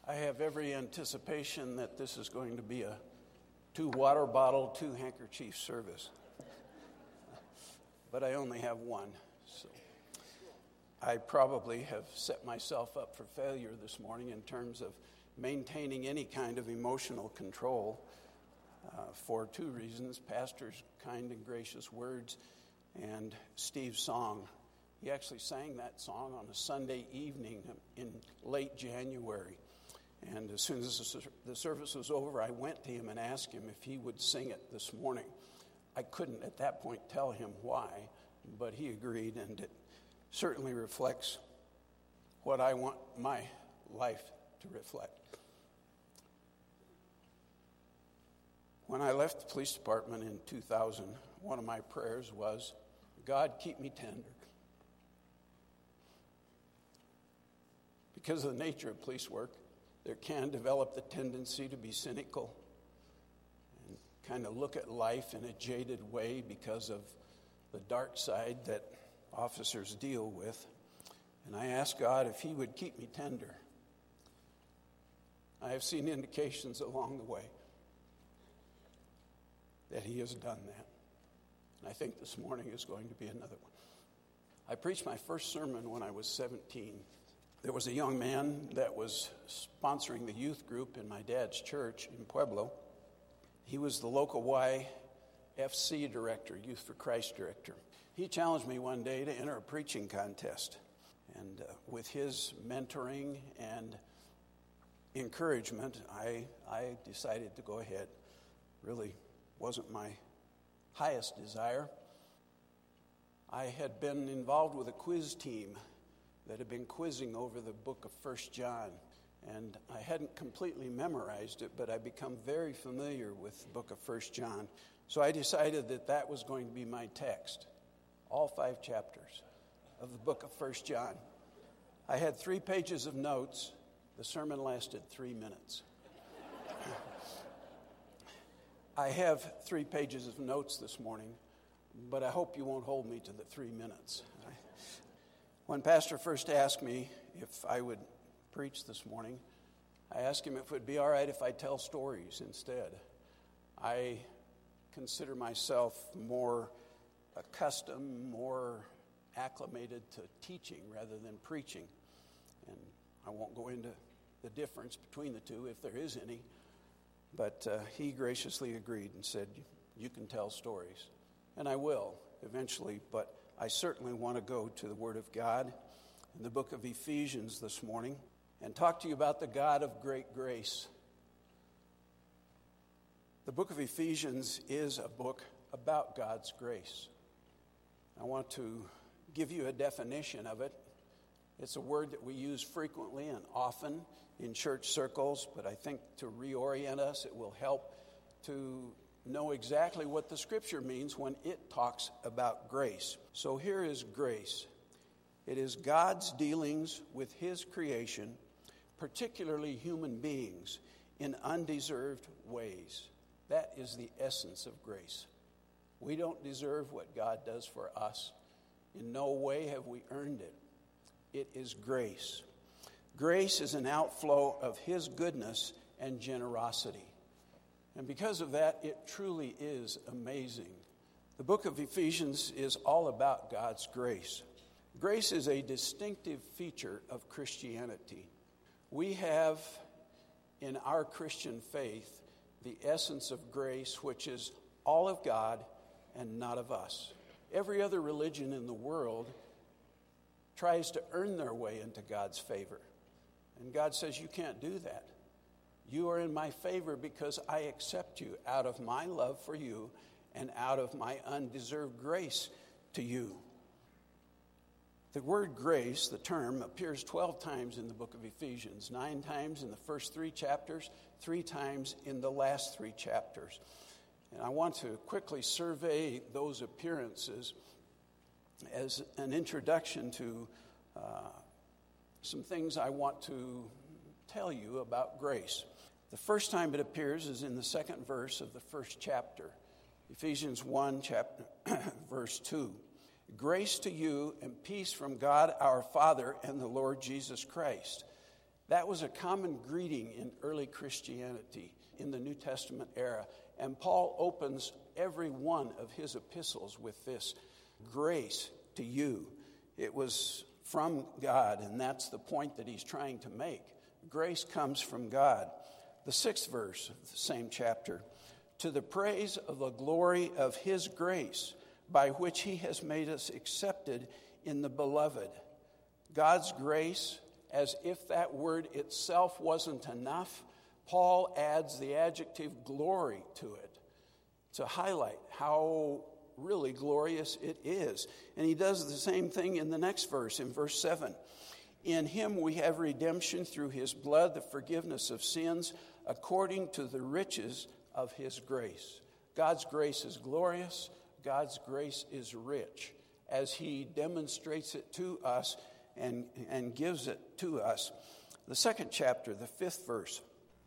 I have every anticipation that this is going to be a 2 water bottle, 2 handkerchief service. But I only have one, so I probably have set myself up for failure this morning in terms of maintaining any kind of emotional control for 2 reasons: Pastor's kind and gracious words and Steve's song. He actually sang that song on a Sunday evening in late January. And as soon as the service was over, I went to him and asked him if he would sing it this morning. I couldn't at that point tell him why, but he agreed, and it certainly reflects what I want my life to reflect. When I left the police department in 2000, one of my prayers was, God, keep me tender. Because of the nature of police work, there can develop the tendency to be cynical and kind of look at life in a jaded way because of the dark side that officers deal with. And I asked God if he would keep me tender. I have seen indications along the way that he has done that. And I think this morning is going to be another one. I preached my first sermon when I was 17. There was a young man that was sponsoring the youth group in my dad's church in Pueblo. He was the local YFC director, Youth for Christ director. He challenged me one day to enter a preaching contest. And with his mentoring and encouragement, I decided to go ahead. Really wasn't my highest desire. I had been involved with a quiz team that had been quizzing over the book of 1 John. And I hadn't completely memorized it, but I'd become very familiar with the book of 1 John. So I decided that that was going to be my text, all 5 chapters of the book of 1 John. I had 3 pages of notes. The sermon lasted 3 minutes. I have 3 pages of notes this morning, but I hope you won't hold me to the 3 minutes. When Pastor first asked me if I would preach this morning, I asked him if it would be all right if I tell stories instead. I consider myself more accustomed, more acclimated to teaching rather than preaching. And I won't go into the difference between the two, if there is any. But he graciously agreed and said, you can tell stories. And I will eventually, but I certainly want to go to the Word of God in the book of Ephesians this morning and talk to you about the God of great grace. The book of Ephesians is a book about God's grace. I want to give you a definition of it. It's a word that we use frequently and often in church circles, but I think to reorient us, it will help to know exactly what the Scripture means when it talks about grace. So here is grace. It is God's dealings with His creation, particularly human beings, in undeserved ways. That is the essence of grace. We don't deserve what God does for us. In no way have we earned it. It is grace. Grace is an outflow of His goodness and generosity. And because of that, it truly is amazing. The book of Ephesians is all about God's grace. Grace is a distinctive feature of Christianity. We have in our Christian faith the essence of grace, which is all of God and not of us. Every other religion in the world tries to earn their way into God's favor. And God says, you can't do that. You are in my favor because I accept you out of my love for you and out of my undeserved grace to you. The word grace, the term, appears 12 times in the book of Ephesians, 9 times in the first 3 chapters, 3 times in the last 3 chapters. And I want to quickly survey those appearances as an introduction to some things I want to tell you about grace. The first time it appears is in the 2nd verse of the 1st chapter, Ephesians 1, verse 2. Grace to you and peace from God our Father and the Lord Jesus Christ. That was a common greeting in early Christianity in the New Testament era. And Paul opens every one of his epistles with this: grace to you. It was from God, and that's the point that he's trying to make. Grace comes from God. The 6th verse of the same chapter: to the praise of the glory of his grace, by which he has made us accepted in the beloved. God's grace, as if that word itself wasn't enough, Paul adds the adjective glory to it to highlight how really glorious it is. And he does the same thing in the next verse, in verse 7. In him we have redemption through his blood, the forgiveness of sins, according to the riches of his grace. God's grace is glorious. God's grace is rich as he demonstrates it to us and gives it to us. The 2nd chapter, the 5th verse.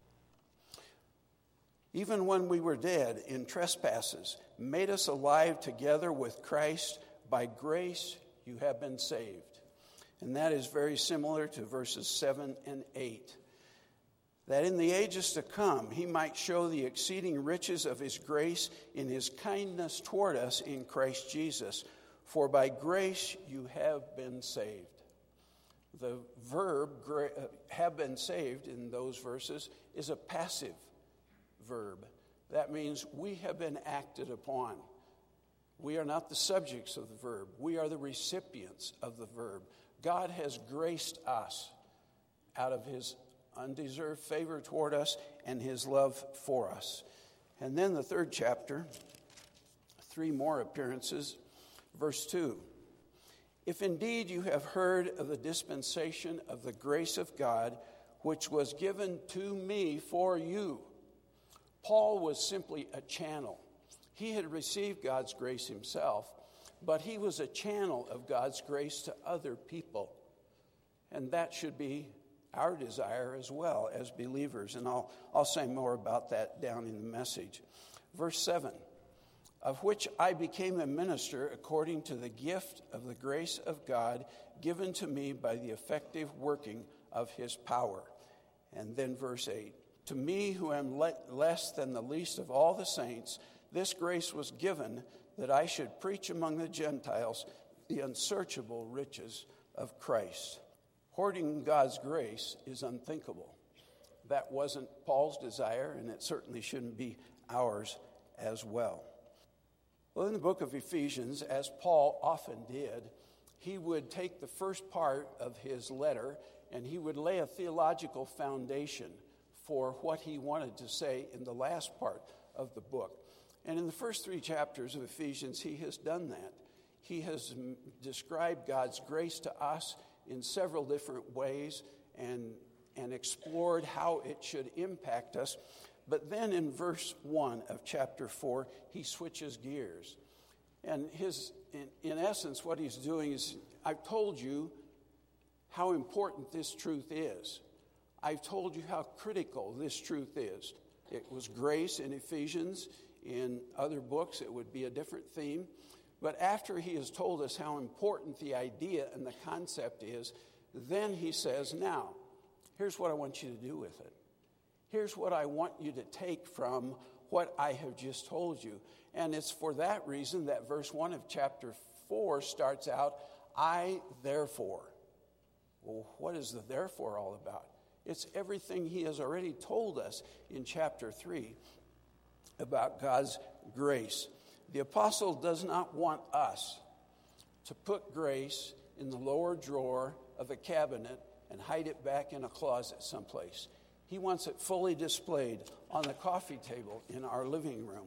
Even when we were dead in trespasses, made us alive together with Christ. By grace you have been saved. And that is very similar to verses 7 and 8. That in the ages to come he might show the exceeding riches of his grace in his kindness toward us in Christ Jesus. For by grace you have been saved. The verb have been saved in those verses is a passive verb. That means we have been acted upon. We are not the subjects of the verb. We are the recipients of the verb. God has graced us out of his undeserved favor toward us and his love for us. And then the 3rd chapter, 3 more appearances. Verse 2. If indeed you have heard of the dispensation of the grace of God, which was given to me for you. Paul was simply a channel. He had received God's grace himself, but he was a channel of God's grace to other people. And that should be our desire as well as believers. And I'll say more about that down in the message. Verse 7, of which I became a minister according to the gift of the grace of God given to me by the effective working of his power. And then verse 8, to me who am less than the least of all the saints, this grace was given that I should preach among the Gentiles the unsearchable riches of Christ. Hoarding God's grace is unthinkable. That wasn't Paul's desire, and it certainly shouldn't be ours as well. Well, in the book of Ephesians, as Paul often did, he would take the first part of his letter and he would lay a theological foundation for what he wanted to say in the last part of the book. And in the first 3 chapters of Ephesians, he has done that. He has described God's grace to us in several different ways and explored how it should impact us. But then in verse 1 of chapter 4, he switches gears. And in essence, what he's doing is, I've told you how important this truth is. I've told you how critical this truth is. It was grace in Ephesians. In other books, it would be a different theme. But after he has told us how important the idea and the concept is, then he says, now, here's what I want you to do with it. Here's what I want you to take from what I have just told you. And it's for that reason that verse 1 of chapter 4 starts out, I therefore. Well, what is the therefore all about? It's everything he has already told us in chapter 3 about God's grace. The apostle does not want us to put grace in the lower drawer of a cabinet and hide it back in a closet someplace. He wants it fully displayed on the coffee table in our living room.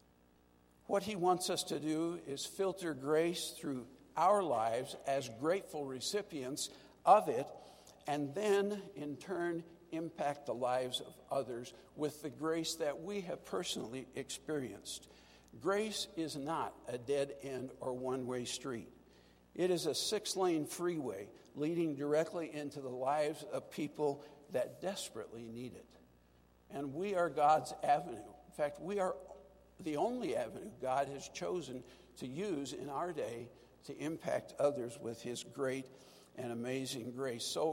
What he wants us to do is filter grace through our lives as grateful recipients of it, and then in turn impact the lives of others with the grace that we have personally experienced. Grace is not a dead end or one-way street. It is a 6-lane freeway leading directly into the lives of people that desperately need it. And we are God's avenue. In fact, we are the only avenue God has chosen to use in our day to impact others with his great and amazing grace. So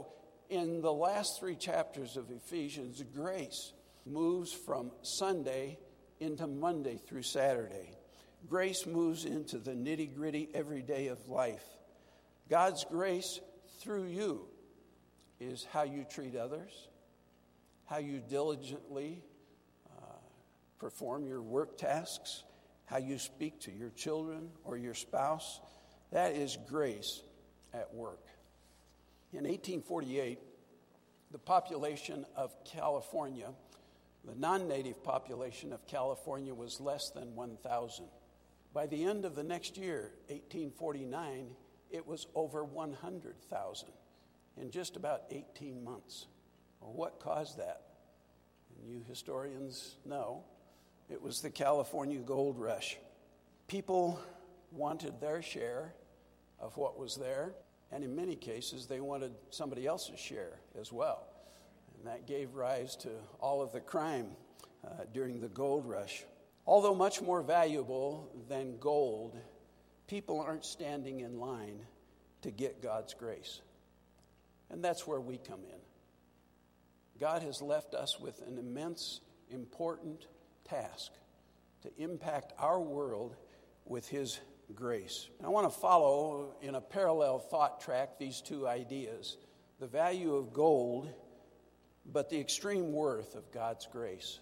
In the last 3 chapters of Ephesians, grace moves from Sunday into Monday through Saturday. Grace moves into the nitty-gritty everyday of life. God's grace through you is how you treat others, how you diligently perform your work tasks, how you speak to your children or your spouse. That is grace at work. In 1848, the population of California, the non-native population of California, was less than 1,000. By the end of the next year, 1849, it was over 100,000 in just about 18 months. Well, what caused that? And you historians know it was the California gold rush. People wanted their share of what was there, and in many cases, they wanted somebody else's share as well. And that gave rise to all of the crime during the gold rush. Although much more valuable than gold, people aren't standing in line to get God's grace. And that's where we come in. God has left us with an immense, important task to impact our world with His grace. And I want to follow in a parallel thought track these 2 ideas: the value of gold, but the extreme worth of God's grace.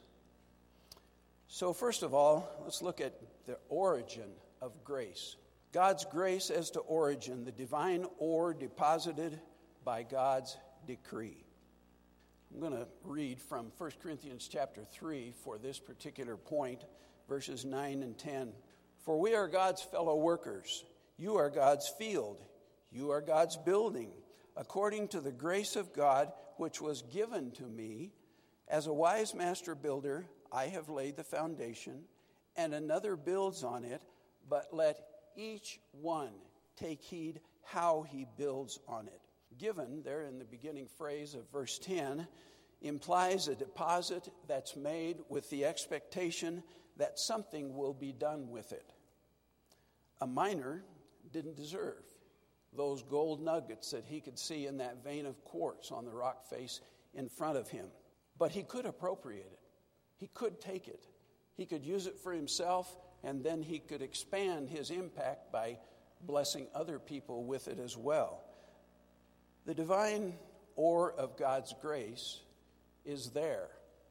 So first of all, let's look at the origin of grace. God's grace as to origin, the divine ore deposited by God's decree. I'm going to read from 1 Corinthians chapter 3 for this particular point, verses 9 and 10. For we are God's fellow workers. You are God's field. You are God's building. According to the grace of God, which was given to me, as a wise master builder, I have laid the foundation, and another builds on it, but let each one take heed how he builds on it. Given there in the beginning phrase of verse 10 implies a deposit that's made with the expectation that something will be done with it. A miner didn't deserve those gold nuggets that he could see in that vein of quartz on the rock face in front of him. But he could appropriate it. He could take it. He could use it for himself, and then he could expand his impact by blessing other people with it as well. The divine ore of God's grace is there,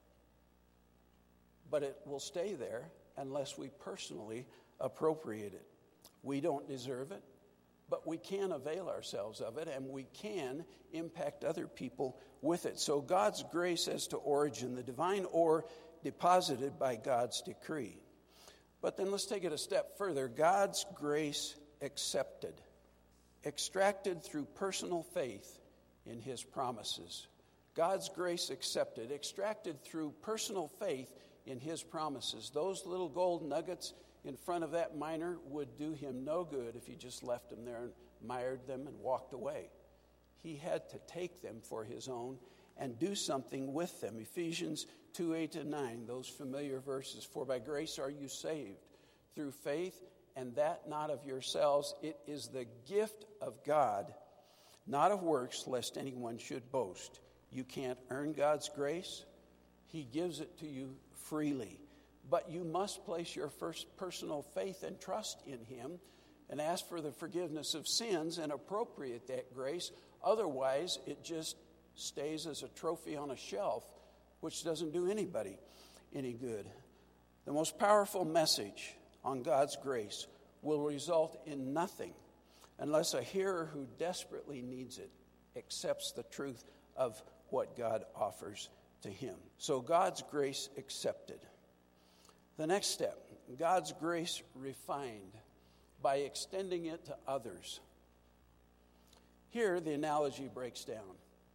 but it will stay there unless we personally appropriate it. We don't deserve it, but we can avail ourselves of it, and we can impact other people with it. So God's grace as to origin, the divine ore deposited by God's decree. But then let's take it a step further. God's grace accepted, extracted through personal faith in His promises. God's grace accepted, extracted through personal faith in His promises. Those little gold nuggets in front of that miner would do him no good if he just left them there and mired them and walked away. He had to take them for his own and do something with them. Ephesians 2:8-9, those familiar verses. For by grace are you saved, through faith, and that not of yourselves. It is the gift of God, not of works, lest anyone should boast. You can't earn God's grace. He gives it to you freely. But you must place your first personal faith and trust in Him and ask for the forgiveness of sins and appropriate that grace. Otherwise, it just stays as a trophy on a shelf, which doesn't do anybody any good. The most powerful message on God's grace will result in nothing unless a hearer who desperately needs it accepts the truth of what God offers to him. So God's grace accepted. The next step, God's grace refined by extending it to others. Here the analogy breaks down.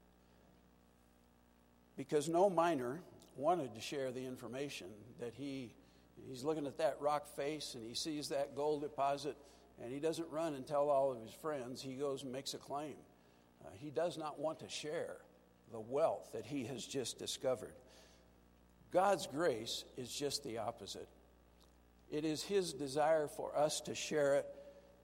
Because no miner wanted to share the information that he's looking at that rock face and he sees that gold deposit, and he doesn't run and tell all of his friends. He goes and makes a claim. He does not want to share the wealth that he has just discovered. God's grace is just the opposite. It is His desire for us to share it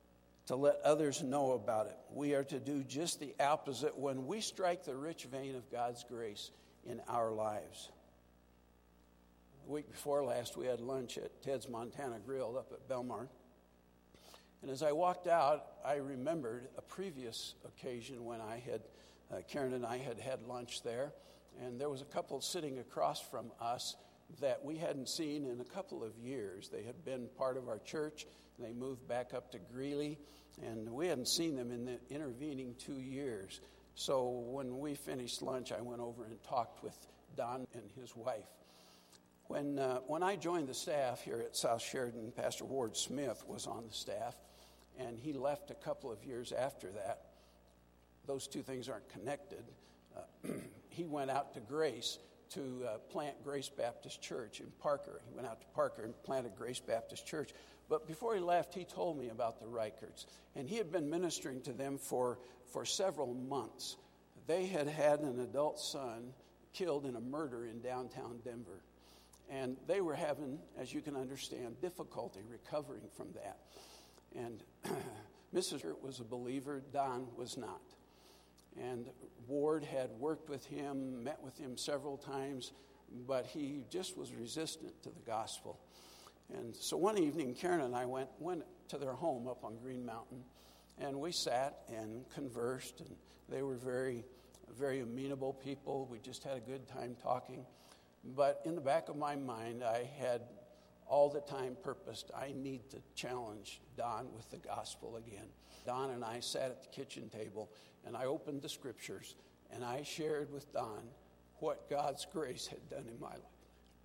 to let others know about it. We are to do just the opposite when we strike the rich vein of God's grace in our lives. The week before last, we had lunch at Ted's Montana Grill up at Belmar. And as I walked out, I remembered a previous occasion when Karen and I had lunch there. And there was a couple sitting across from us that we hadn't seen in a couple of years. They had been part of our church. They moved back up to Greeley, and we hadn't seen them in the intervening 2 years. So when we finished lunch, I went over and talked with Don and his wife. When I joined the staff here at South Sheridan, Pastor Ward Smith was on the staff, and he left a couple of years after that. Those two things aren't connected. He went out to Grace to plant Grace Baptist Church in Parker. He went out to Parker and planted Grace Baptist Church. But before he left, he told me about the Reicherts. And he had been ministering to them for several months. They had had an adult son killed in a murder in downtown Denver. And they were having, as you can understand, difficulty recovering from that. And Mrs. Hurt was a believer. Don was not. And Ward had worked with him, met with him several times, but he just was resistant to the gospel. And so one evening, Karen and I went to their home up on Green Mountain, and we sat and conversed, and they were very, very amenable people. We just had a good time talking. But in the back of my mind, I had all the time purposed, I need to challenge Don with the gospel again. Don and I sat at the kitchen table, and I opened the scriptures, and I shared with Don what God's grace had done in my life.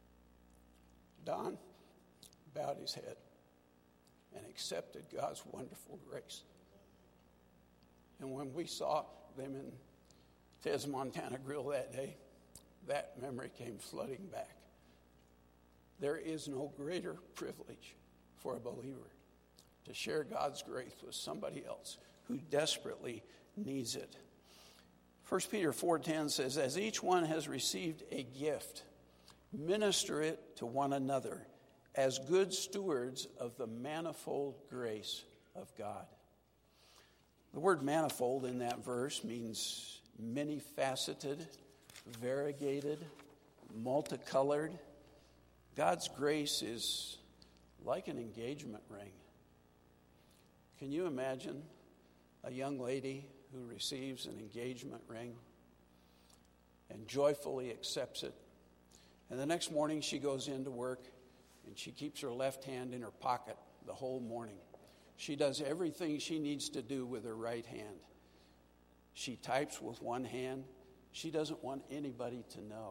Don bowed his head and accepted God's wonderful grace. And when we saw them in Ted's Montana Grill that day, that memory came flooding back. There is no greater privilege for a believer to share God's grace with somebody else who desperately needs it. 1 Peter 4:10 says, as each one has received a gift, minister it to one another as good stewards of the manifold grace of God. The word manifold in that verse means many-faceted, variegated, multicolored. God's grace is like an engagement ring. Can you imagine a young lady who receives an engagement ring and joyfully accepts it, and the next morning she goes into work and she keeps her left hand in her pocket the whole morning? She does everything she needs to do with her right hand. She types with one hand. She doesn't want anybody to know.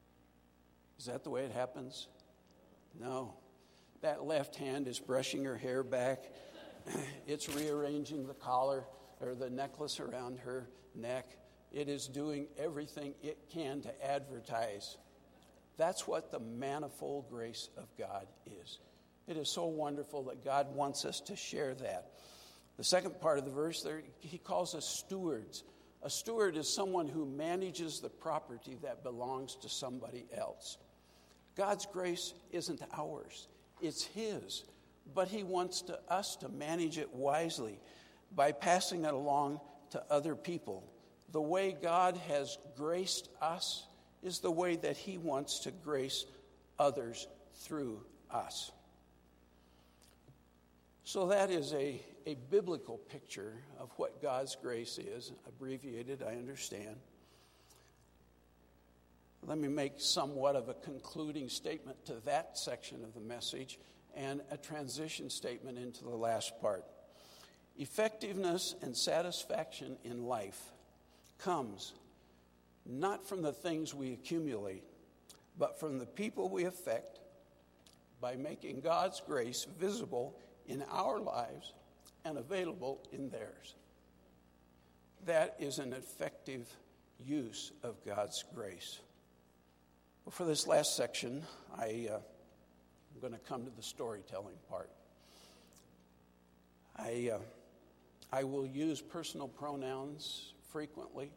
Is that the way it happens? No. That left hand is brushing her hair back. It's rearranging the collar or the necklace around her neck. It is doing everything it can to advertise. That's what the manifold grace of God is. It is so wonderful that God wants us to share that. The second part of the verse there, he calls us stewards. A steward is someone who manages the property that belongs to somebody else. God's grace isn't ours. It's his. But he wants us to manage it wisely by passing it along to other people. The way God has graced us is the way that he wants to grace others through us. So that is a biblical picture of what God's grace is. Abbreviated, I understand. Let me make somewhat of a concluding statement to that section of the message and a transition statement into the last part. Effectiveness and satisfaction in life comes not from the things we accumulate, but from the people we affect by making God's grace visible in our lives and available in theirs. That is an effective use of God's grace. Well, for this last section, I'm going to come to the storytelling part. I will use personal pronouns frequently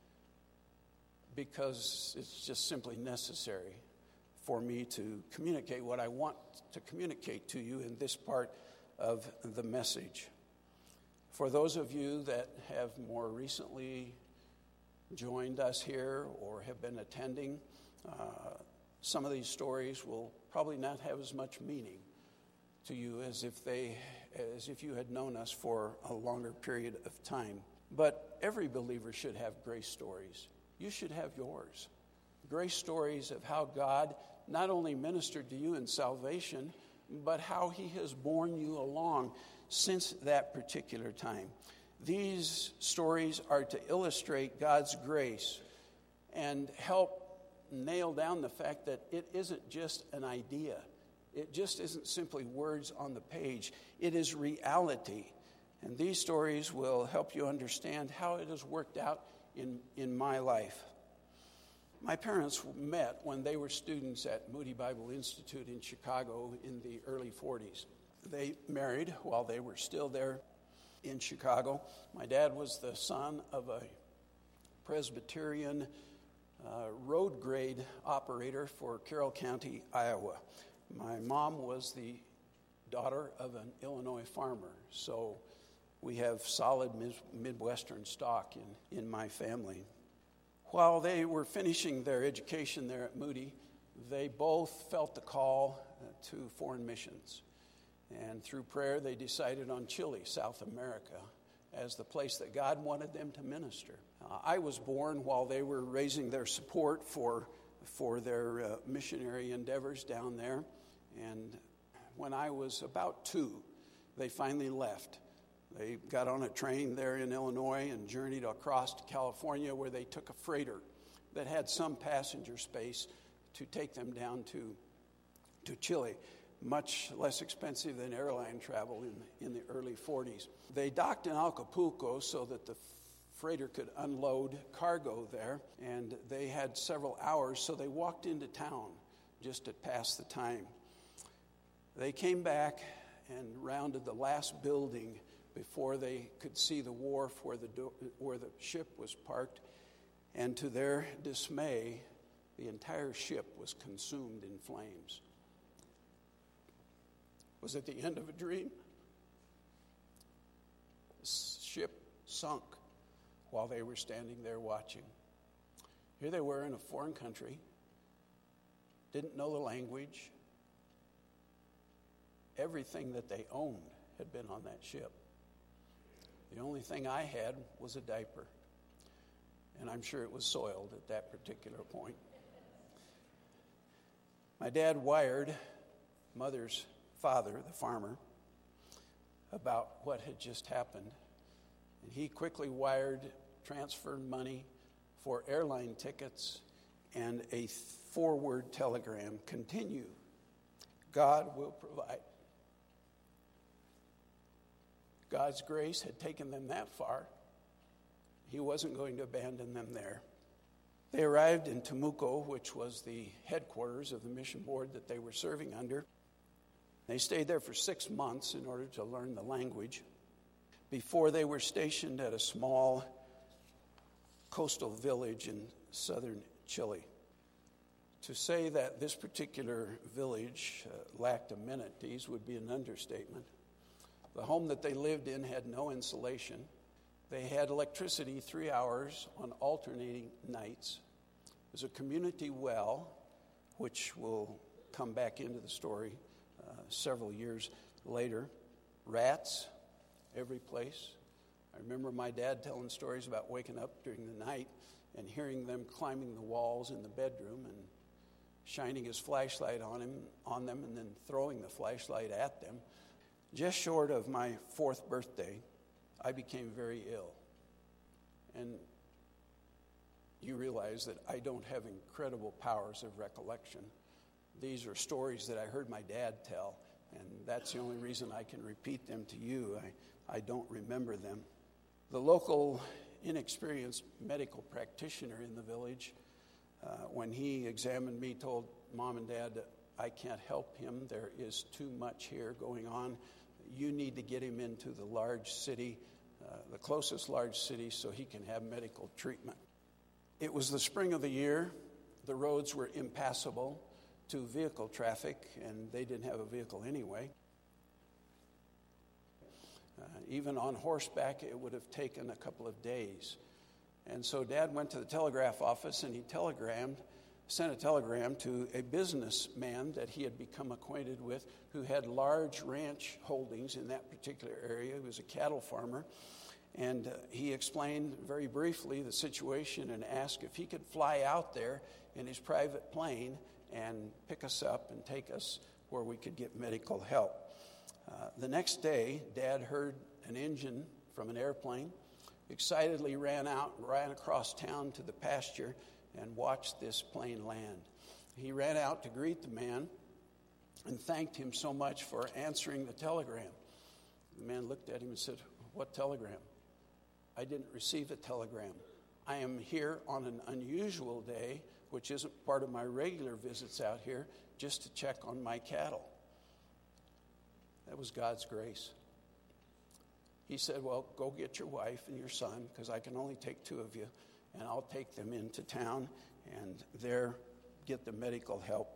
because it's just simply necessary for me to communicate what I want to communicate to you in this part of the message. For those of you that have more recently joined us here or have been attending, some of these stories will probably not have as much meaning to you as if you had known us for a longer period of time. But every believer should have grace stories. You should have yours. Grace stories of how God not only ministered to you in salvation, but how he has borne you along since that particular time. These stories are to illustrate God's grace and help nail down the fact that it isn't just an idea. It just isn't simply words on the page. It is reality. And these stories will help you understand how it has worked out in my life. My parents met when they were students at Moody Bible Institute in Chicago in the early 40s. They married while they were still there in Chicago. My dad was the son of a Presbyterian road grade operator for Carroll County, Iowa. My mom was the daughter of an Illinois farmer, so we have solid Midwestern stock in my family. While they were finishing their education there at Moody, they both felt the call to foreign missions. And through prayer, they decided on Chile, South America, as the place that God wanted them to minister. I was born while they were raising their support for their missionary endeavors down there. And when I was about 2, they finally left. They got on a train there in Illinois and journeyed across to California, where they took a freighter that had some passenger space to take them down to Chile. Much less expensive than airline travel in the early 40s. They docked in Acapulco so that the freighter could unload cargo there, and they had several hours, so they walked into town just to pass the time. They came back and rounded the last building before they could see the wharf where the ship was parked, and to their dismay, the entire ship was consumed in flames. Was it the end of a dream? The ship sunk while they were standing there watching. Here they were in a foreign country, didn't know the language. Everything that they owned had been on that ship. The only thing I had was a diaper, and I'm sure it was soiled at that particular point. My dad wired Mother's father, the farmer, about what had just happened. And he quickly transferred money for airline tickets and a forward telegram. Continue. God will provide. God's grace had taken them that far. He wasn't going to abandon them there. They arrived in Temuco, which was the headquarters of the mission board that they were serving under. They stayed there for 6 months in order to learn the language before they were stationed at a small coastal village in southern Chile. To say that this particular village lacked amenities would be an understatement. The home that they lived in had no insulation. They had electricity 3 hours on alternating nights. There's a community well, which will come back into the story several years later. Rats every place. I remember my dad telling stories about waking up during the night and hearing them climbing the walls in the bedroom and shining his flashlight on them and then throwing the flashlight at them. Just short of my 4th birthday, I became very ill. And you realize that I don't have incredible powers of recollection. These are stories that I heard my dad tell, and that's the only reason I can repeat them to you. I don't remember them. The local inexperienced medical practitioner in the village, when he examined me, told Mom and Dad that I can't help him. There is too much here going on. You need to get him into the large city, the closest large city, so he can have medical treatment. It was the spring of the year. The roads were impassable to vehicle traffic, and they didn't have a vehicle anyway. Even on horseback, it would have taken a couple of days. And so Dad went to the telegraph office and he sent a telegram to a businessman that he had become acquainted with who had large ranch holdings in that particular area. He was a cattle farmer. And he explained very briefly the situation and asked if he could fly out there in his private plane and pick us up and take us where we could get medical help. The next day, Dad heard an engine from an airplane, excitedly ran across town to the pasture and watched this plane land. He ran out to greet the man and thanked him so much for answering the telegram. The man looked at him and said, "What telegram?" "I didn't receive a telegram. I am here on an unusual day, which isn't part of my regular visits out here, just to check on my cattle." That was God's grace. He said, "Well, go get your wife and your son, because I can only take 2 of you, and I'll take them into town and there get the medical help."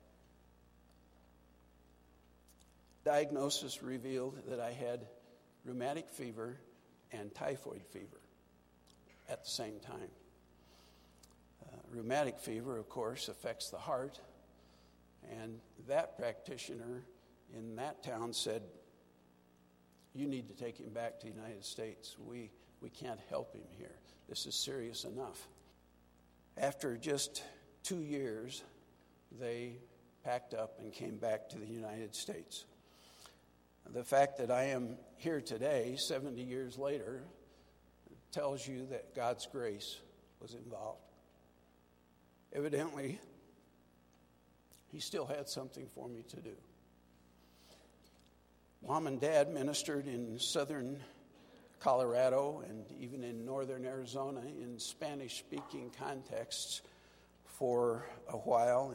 Diagnosis revealed that I had rheumatic fever and typhoid fever at the same time. Rheumatic fever, of course, affects the heart, and that practitioner in that town said, "You need to take him back to the United States. We can't help him here. This is serious enough." After just 2 years, they packed up and came back to the United States. The fact that I am here today, 70 years later, tells you that God's grace was involved. Evidently, He still had something for me to do. Mom and Dad ministered in southern Colorado and even in northern Arizona in Spanish-speaking contexts for a while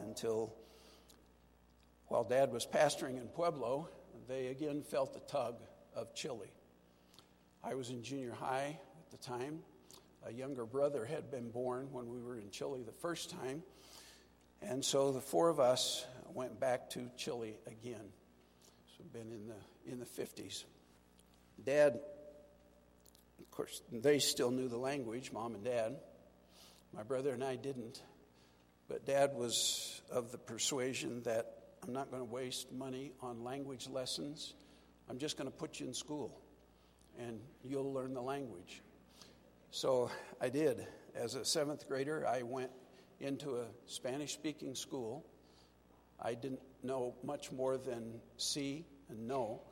while Dad was pastoring in Pueblo, they again felt the tug of Chile. I was in junior high at the time. A younger brother had been born when we were in Chile the first time. And so the 4 of us went back to Chile again. So been in the 50s. Dad, of course, they still knew the language, Mom and Dad. My brother and I didn't. But Dad was of the persuasion that I'm not going to waste money on language lessons. I'm just going to put you in school, and you'll learn the language. So I did. As a 7th grader, I went into a Spanish-speaking school. I didn't know much more than sí and no.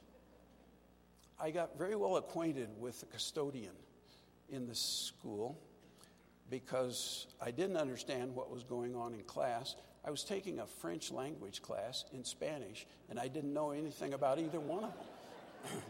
I got very well acquainted with the custodian in the school because I didn't understand what was going on in class. I was taking a French language class in Spanish, and I didn't know anything about either one of them.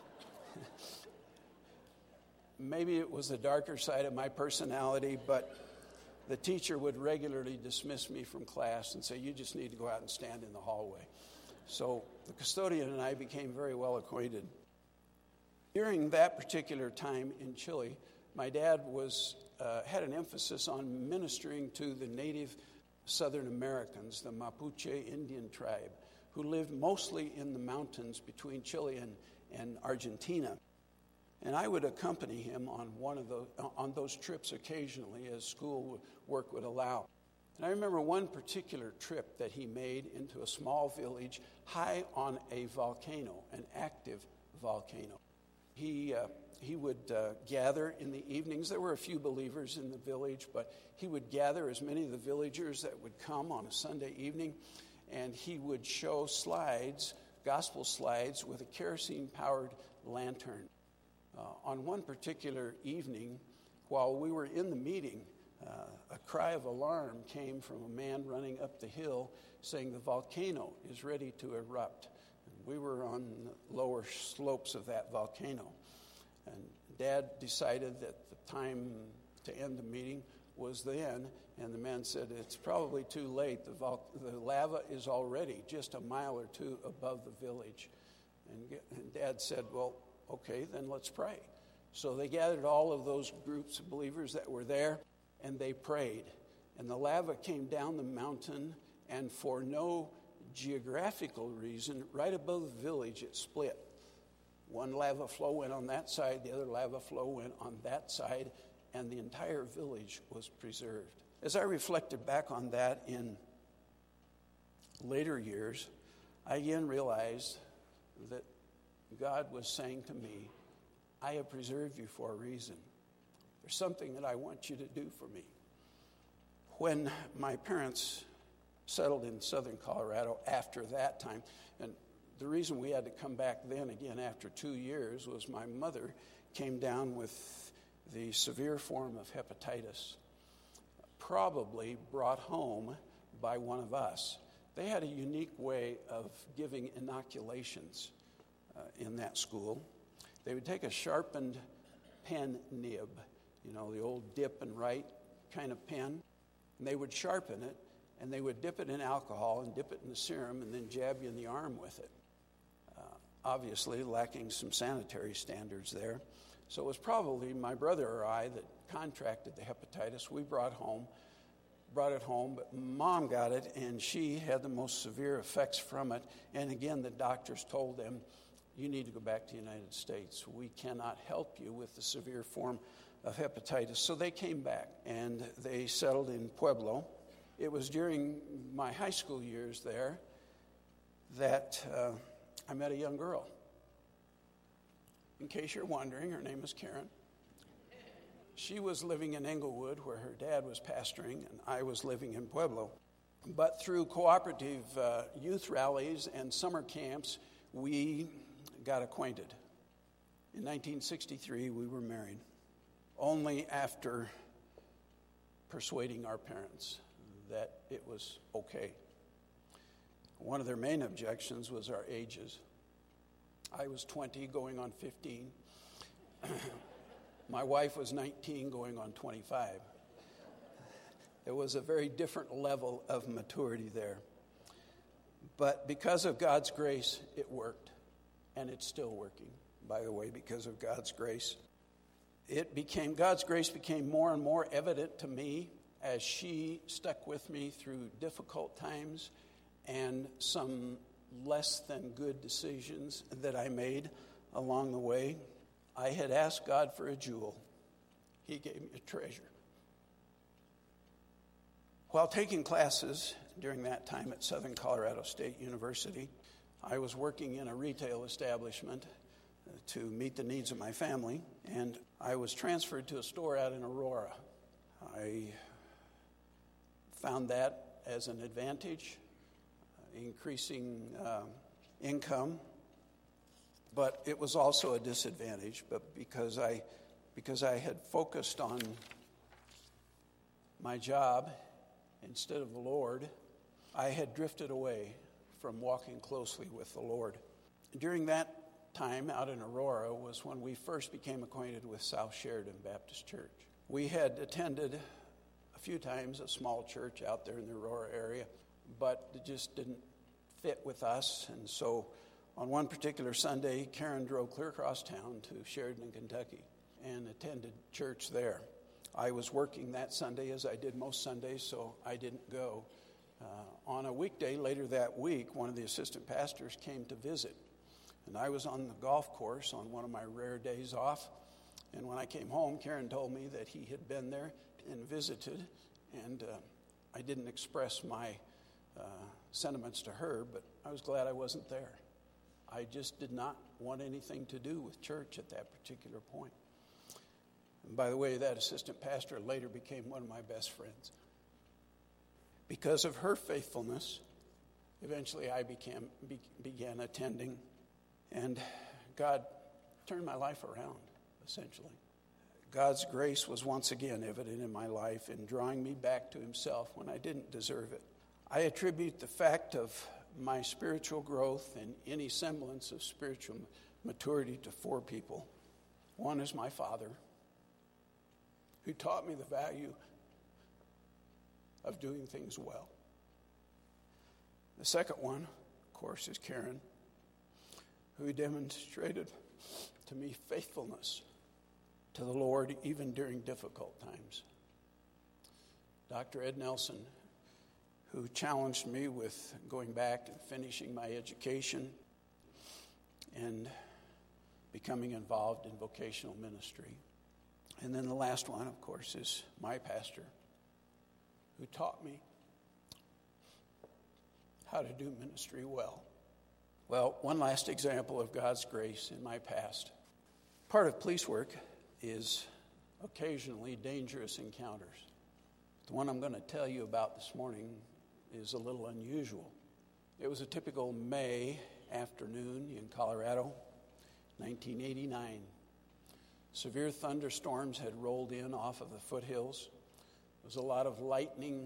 Maybe it was the darker side of my personality, but the teacher would regularly dismiss me from class and say, "You just need to go out and stand in the hallway." So the custodian and I became very well acquainted. During that particular time in Chile, my dad had an emphasis on ministering to the native Southern Americans, the Mapuche Indian tribe, who lived mostly in the mountains between Chile and Argentina. And I would accompany him on those trips occasionally as school work would allow. And I remember one particular trip that he made into a small village high on a volcano, an active volcano. He would gather in the evenings. There were a few believers in the village, but he would gather as many of the villagers that would come on a Sunday evening, and he would show slides, gospel slides, with a kerosene-powered lantern. On one particular evening, while we were in the meeting, a cry of alarm came from a man running up the hill saying the volcano is ready to erupt. And we were on the lower slopes of that volcano. And Dad decided that the time to end the meeting was then, and the man said, "It's probably too late. The lava is already just a mile or 2 above the village." And Dad said, "Well, okay, then let's pray." So they gathered all of those groups of believers that were there, and they prayed. And the lava came down the mountain, and for no geographical reason, right above the village, it split. One lava flow went on that side, the other lava flow went on that side, and the entire village was preserved. As I reflected back on that in later years, I again realized that God was saying to me, I have preserved you for a reason. There's something that I want you to do for me. When my parents settled in southern Colorado after that time, and the reason we had to come back then again after 2 years was my mother came down with the severe form of hepatitis, probably brought home by one of us. They had a unique way of giving inoculations in that school. They would take a sharpened pen nib, the old dip and write kind of pen, and they would sharpen it, and they would dip it in alcohol and dip it in the serum and then jab you in the arm with it. Obviously lacking some sanitary standards there. So it was probably my brother or I that contracted the hepatitis. We brought it home, but Mom got it, and she had the most severe effects from it. And again, the doctors told them, you need to go back to the United States. We cannot help you with the severe form of hepatitis. So they came back, and they settled in Pueblo. It was during my high school years there that I met a young girl. In case you're wondering, her name is Karen. She was living in Englewood, where her dad was pastoring, and I was living in Pueblo. But through cooperative youth rallies and summer camps, we got acquainted. In 1963, we were married, only after persuading our parents that it was okay. One of their main objections was our ages. I was 20, going on 15. My wife was 19, going on 25. There was a very different level of maturity there. But because of God's grace, it worked. And it's still working, by the way, because of God's grace. God's grace became more and more evident to me as she stuck with me through difficult times and some less than good decisions that I made along the way. I had asked God for a jewel. He gave me a treasure. While taking classes during that time at Southern Colorado State University, I was working in a retail establishment to meet the needs of my family, and I was transferred to a store out in Aurora. I found that as an advantage, increasing income, but it was also a disadvantage. But because I had focused on my job instead of the Lord, I had drifted away from walking closely with the Lord. During that time out in Aurora was when we first became acquainted with South Sheridan Baptist Church. We had attended a few times a small church out there in the Aurora area, but it just didn't fit with us. And so on one particular Sunday, Karen drove clear across town to Sheridan, Kentucky, and attended church there. I was working that Sunday, as I did most Sundays, so I didn't go. On a weekday later that week, one of the assistant pastors came to visit. And I was on the golf course on one of my rare days off. And when I came home, Karen told me that he had been there and visited. And I didn't express my sentiments to her, but I was glad I wasn't there. I just did not want anything to do with church at that particular point. And by the way, that assistant pastor later became one of my best friends. Because of her faithfulness, eventually I began attending, and God turned my life around, essentially. God's grace was once again evident in my life in drawing me back to himself when I didn't deserve it. I attribute the fact of my spiritual growth and any semblance of spiritual maturity to 4 people. One is my father, who taught me the value of doing things well. The second one, of course, is Karen, who demonstrated to me faithfulness to the Lord even during difficult times. Dr. Ed Nelson, who challenged me with going back and finishing my education and becoming involved in vocational ministry. And then the last one, of course, is my pastor, who taught me how to do ministry well. Well, one last example of God's grace in my past. Part of police work is occasionally dangerous encounters. The one I'm going to tell you about this morning is a little unusual. It was a typical May afternoon in Colorado, 1989. Severe thunderstorms had rolled in off of the foothills. There was a lot of lightning,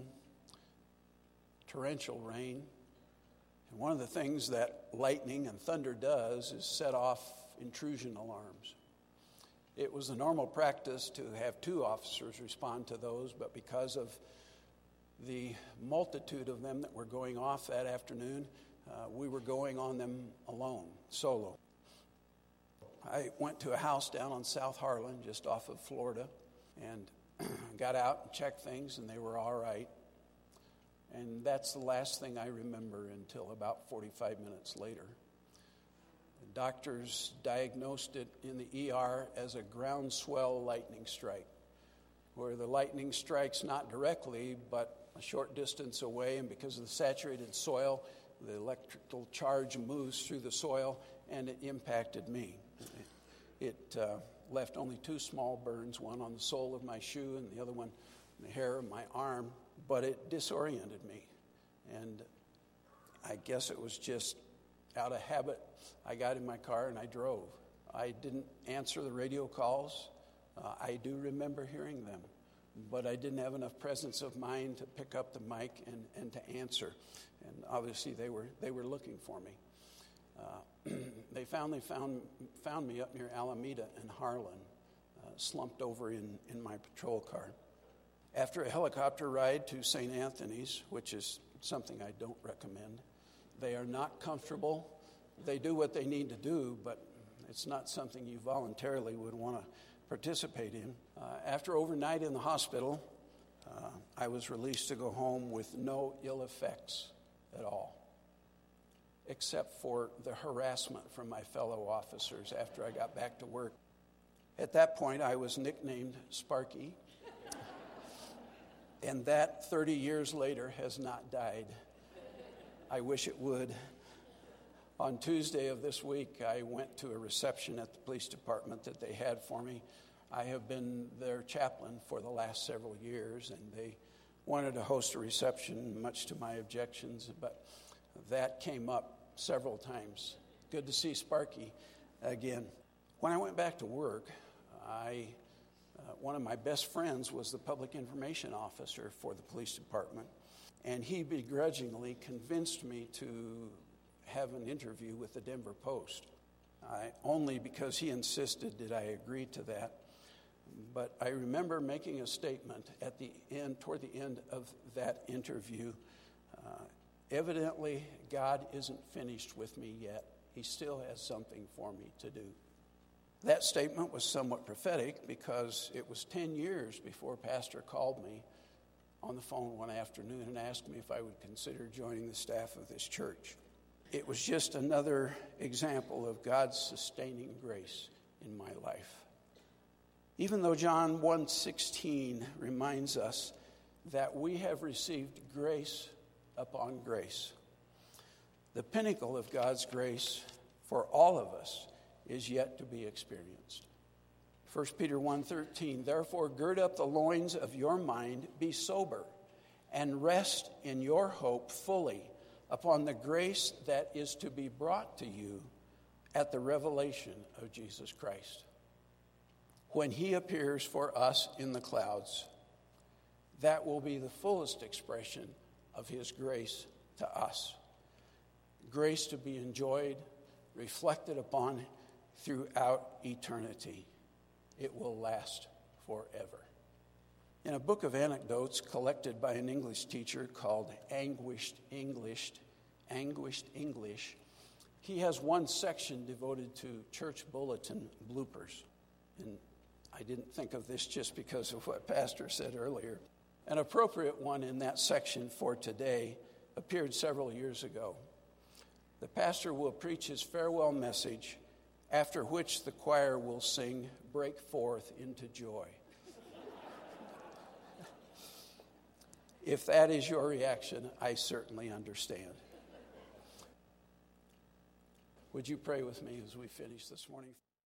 torrential rain. And one of the things that lightning and thunder does is set off intrusion alarms. It was the normal practice to have 2 officers respond to those, but because of the multitude of them that were going off that afternoon, we were going on them alone, solo. I went to a house down on South Harlan, just off of Florida, and got out and checked things, and they were all right. And that's the last thing I remember until about 45 minutes later. The doctors diagnosed it in the ER as a groundswell lightning strike, where the lightning strikes not directly, but a short distance away, and because of the saturated soil, the electrical charge moves through the soil, and it impacted me. It left only 2 small burns, one on the sole of my shoe and the other one on the hair of my arm, but it disoriented me. And I guess it was just out of habit. I got in my car and I drove. I didn't answer the radio calls. I do remember hearing them, but I didn't have enough presence of mind to pick up the mic and to answer. And obviously they were looking for me. They found me up near Alameda and Harlan, slumped over in my patrol car. After a helicopter ride to St. Anthony's, which is something I don't recommend, they are not comfortable. They do what they need to do, but it's not something you voluntarily would want to participate in. After overnight in the hospital, I was released to go home with no ill effects at all, except for the harassment from my fellow officers after I got back to work. At that point, I was nicknamed Sparky, and that 30 years later has not died. I wish it would. On Tuesday of this week, I went to a reception at the police department that they had for me. I have been their chaplain for the last several years, and they wanted to host a reception, much to my objections, but that came up several times. Good to see Sparky again. When I went back to work, one of my best friends was the public information officer for the police department, and he begrudgingly convinced me to have an interview with the Denver Post. Only because he insisted did I agree to that. But I remember making a statement at the end, toward the end of that interview. Evidently, God isn't finished with me yet. He still has something for me to do. That statement was somewhat prophetic because it was 10 years before Pastor called me on the phone one afternoon and asked me if I would consider joining the staff of this church. It was just another example of God's sustaining grace in my life. Even though John 1:16 reminds us that we have received grace upon grace, the pinnacle of God's grace for all of us is yet to be experienced. 1 Peter 1:13, therefore gird up the loins of your mind, be sober, and rest in your hope fully upon the grace that is to be brought to you at the revelation of Jesus Christ. When he appears for us in the clouds, that will be the fullest expression of his grace to us. Grace to be enjoyed, reflected upon throughout eternity. It will last forever. In a book of anecdotes collected by an English teacher called Anguished English, he has one section devoted to church bulletin bloopers. And I didn't think of this just because of what Pastor said earlier. An appropriate one in that section for today appeared several years ago. The pastor will preach his farewell message, after which the choir will sing, "Break Forth into Joy." If that is your reaction, I certainly understand. Would you pray with me as we finish this morning?